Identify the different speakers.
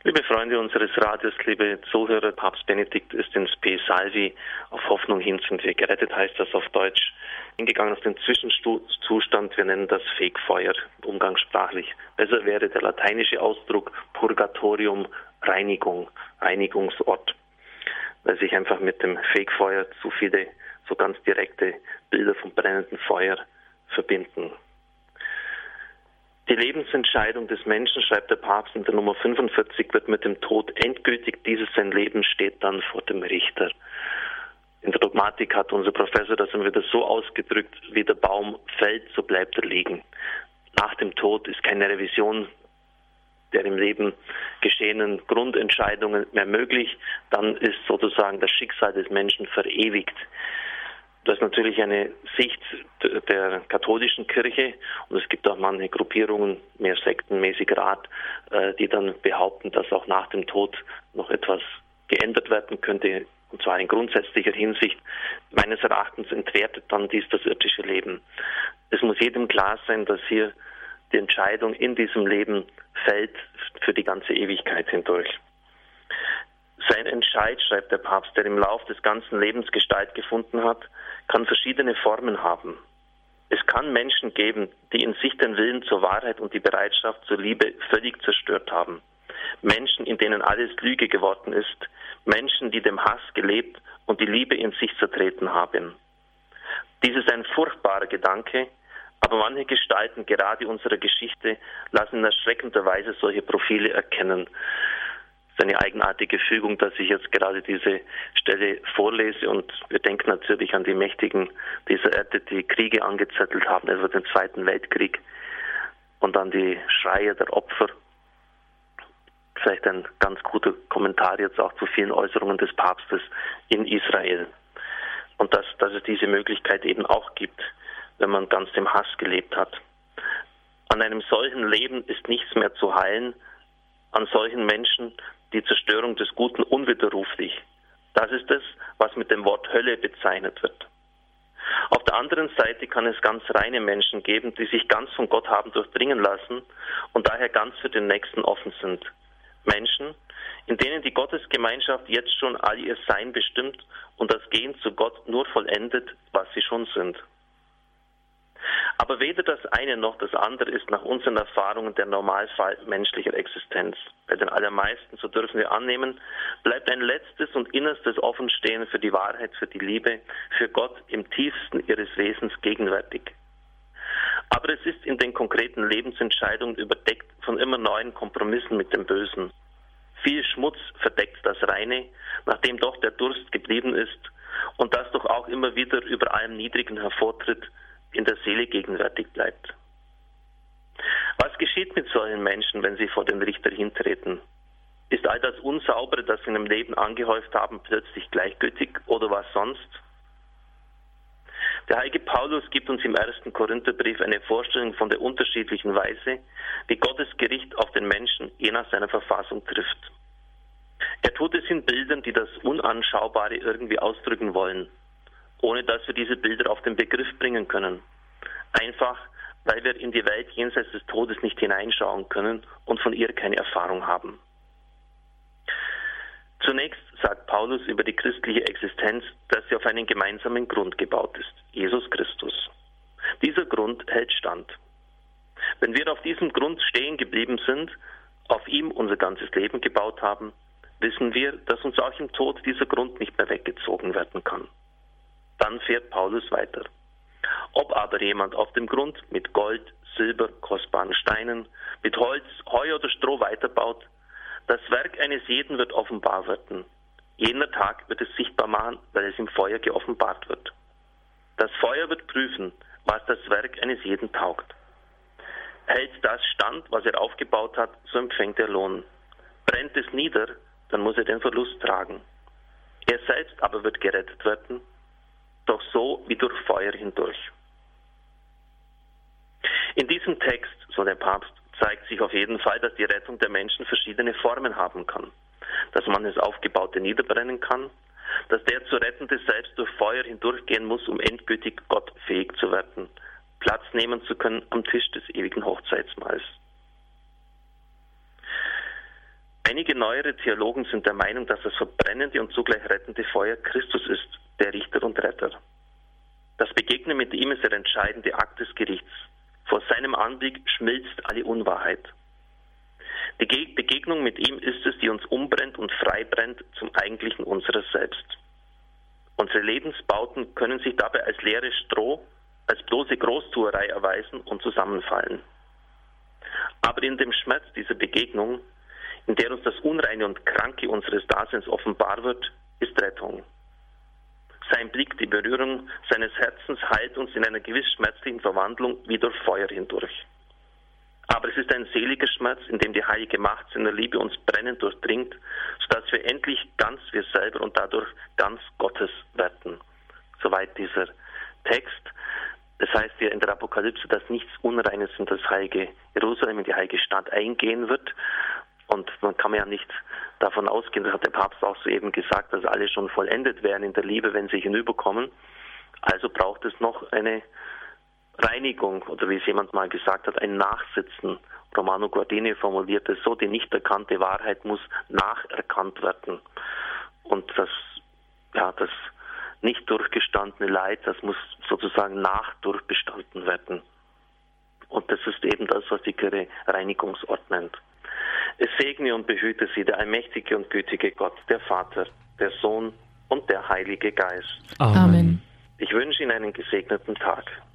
Speaker 1: Liebe Freunde unseres Radios, liebe Zuhörer, Papst Benedikt ist ins Spe Salvi, auf Hoffnung hin sind wir gerettet, heißt das auf Deutsch, hingegangen auf den Zwischenzustand, wir nennen das Fegfeuer, umgangssprachlich. Besser wäre der lateinische Ausdruck Purgatorium, Reinigung, Reinigungsort, weil sich einfach mit dem Fegfeuer zu viele so ganz direkte Bilder vom brennenden Feuer verbinden. Die Lebensentscheidung des Menschen, schreibt der Papst in der Nummer 45, wird mit dem Tod endgültig. Dieses sein Leben steht dann vor dem Richter. In der Dogmatik hat unser Professor das immer wieder so ausgedrückt, wie der Baum fällt, so bleibt er liegen. Nach dem Tod ist keine Revision der im Leben geschehenen Grundentscheidungen mehr möglich. Dann ist sozusagen das Schicksal des Menschen verewigt. Das ist natürlich eine Sicht der katholischen Kirche und es gibt auch manche Gruppierungen, mehr sektenmäßiger Art, die dann behaupten, dass auch nach dem Tod noch etwas geändert werden könnte, und zwar in grundsätzlicher Hinsicht. Meines Erachtens entwertet dann dies das irdische Leben. Es muss jedem klar sein, dass hier die Entscheidung in diesem Leben fällt für die ganze Ewigkeit hindurch. Sein Entscheid, schreibt der Papst, der im Lauf des ganzen Lebens Gestalt gefunden hat, kann verschiedene Formen haben. Es kann Menschen geben, die in sich den Willen zur Wahrheit und die Bereitschaft zur Liebe völlig zerstört haben. Menschen, in denen alles Lüge geworden ist. Menschen, die dem Hass gelebt und die Liebe in sich zertreten haben. Dies ist ein furchtbarer Gedanke, aber manche Gestalten, gerade unserer Geschichte, lassen in erschreckender Weise solche Profile erkennen. Es ist eine eigenartige Fügung, dass ich jetzt gerade diese Stelle vorlese und wir denken natürlich an die Mächtigen dieser Erde, die Kriege angezettelt haben, etwa den Zweiten Weltkrieg und an die Schreie der Opfer. Vielleicht ein ganz guter Kommentar jetzt auch zu vielen Äußerungen des Papstes in Israel. Und dass es diese Möglichkeit eben auch gibt, wenn man ganz im Hass gelebt hat. An einem solchen Leben ist nichts mehr zu heilen, an solchen Menschen die Zerstörung des Guten unwiderruflich. Das ist es, was mit dem Wort Hölle bezeichnet wird. Auf der anderen Seite kann es ganz reine Menschen geben, die sich ganz von Gott haben durchdringen lassen und daher ganz für den Nächsten offen sind. Menschen, in denen die Gottesgemeinschaft jetzt schon all ihr Sein bestimmt und das Gehen zu Gott nur vollendet, was sie schon sind. Aber weder das eine noch das andere ist nach unseren Erfahrungen der Normalfall menschlicher Existenz. Bei den allermeisten, so dürfen wir annehmen, bleibt ein letztes und innerstes Offenstehen für die Wahrheit, für die Liebe, für Gott im tiefsten ihres Wesens gegenwärtig. Aber es ist in den konkreten Lebensentscheidungen überdeckt von immer neuen Kompromissen mit dem Bösen. Viel Schmutz verdeckt das Reine, nachdem doch der Durst geblieben ist und das doch auch immer wieder über allem Niedrigen hervortritt, in der Seele gegenwärtig bleibt. Was geschieht mit solchen Menschen, wenn sie vor den Richter hintreten? Ist all das Unsaubere, das sie in ihrem Leben angehäuft haben, plötzlich gleichgültig oder was sonst? Der heilige Paulus gibt uns im 1. Korintherbrief eine Vorstellung von der unterschiedlichen Weise, wie Gottes Gericht auf den Menschen je nach seiner Verfassung trifft. Er tut es in Bildern, die das Unanschaubare irgendwie ausdrücken wollen, ohne dass wir diese Bilder auf den Begriff bringen können. Einfach, weil wir in die Welt jenseits des Todes nicht hineinschauen können und von ihr keine Erfahrung haben. Zunächst sagt Paulus über die christliche Existenz, dass sie auf einen gemeinsamen Grund gebaut ist, Jesus Christus. Dieser Grund hält stand. Wenn wir auf diesem Grund stehen geblieben sind, auf ihm unser ganzes Leben gebaut haben, wissen wir, dass uns auch im Tod dieser Grund nicht mehr weggezogen werden kann. Dann fährt Paulus weiter. Ob aber jemand auf dem Grund mit Gold, Silber, kostbaren Steinen, mit Holz, Heu oder Stroh weiterbaut, das Werk eines jeden wird offenbar werden. Jener Tag wird es sichtbar machen, weil es im Feuer geoffenbart wird. Das Feuer wird prüfen, was das Werk eines jeden taugt. Hält das stand, was er aufgebaut hat, so empfängt er Lohn. Brennt es nieder, dann muss er den Verlust tragen. Er selbst aber wird gerettet werden, doch so wie durch Feuer hindurch. In diesem Text, so der Papst, zeigt sich auf jeden Fall, dass die Rettung der Menschen verschiedene Formen haben kann. Dass man das Aufgebaute niederbrennen kann, dass der zu Rettende selbst durch Feuer hindurchgehen muss, um endgültig gottfähig zu werden, Platz nehmen zu können am Tisch des ewigen Hochzeitsmahls. Einige neuere Theologen sind der Meinung, dass das verbrennende und zugleich rettende Feuer Christus ist, der Richter und Retter. Das Begegnen mit ihm ist der entscheidende Akt des Gerichts. Vor seinem Anblick schmilzt alle Unwahrheit. Die Begegnung mit ihm ist es, die uns umbrennt und freibrennt zum Eigentlichen unseres Selbst. Unsere Lebensbauten können sich dabei als leeres Stroh, als bloße Großtuerei erweisen und zusammenfallen. Aber in dem Schmerz dieser Begegnung, in der uns das Unreine und Kranke unseres Daseins offenbar wird, ist Rettung. Sein Blick, die Berührung seines Herzens heilt uns in einer gewiss schmerzlichen Verwandlung wie durch Feuer hindurch. Aber es ist ein seliger Schmerz, in dem die heilige Macht seiner Liebe uns brennend durchdringt, sodass wir endlich ganz wir selber und dadurch ganz Gottes werden. Soweit dieser Text. Das heißt ja in der Apokalypse, dass nichts Unreines in das heilige Jerusalem, in die heilige Stadt eingehen wird. Und man kann ja nicht davon ausgehen, das hat der Papst auch soeben gesagt, dass alle schon vollendet werden in der Liebe, wenn sie hinüberkommen. Also braucht es noch eine Reinigung, oder wie es jemand mal gesagt hat, ein Nachsitzen. Romano Guardini formuliert es so, die nicht erkannte Wahrheit muss nacherkannt werden. Und das nicht durchgestandene Leid, das muss sozusagen nachdurchbestanden werden. Und das ist eben das, was die Kirche Reinigungsort nennt. Es segne und behüte sie, der allmächtige und gütige Gott, der Vater, der Sohn und der Heilige Geist.
Speaker 2: Amen.
Speaker 1: Ich wünsche Ihnen einen gesegneten Tag.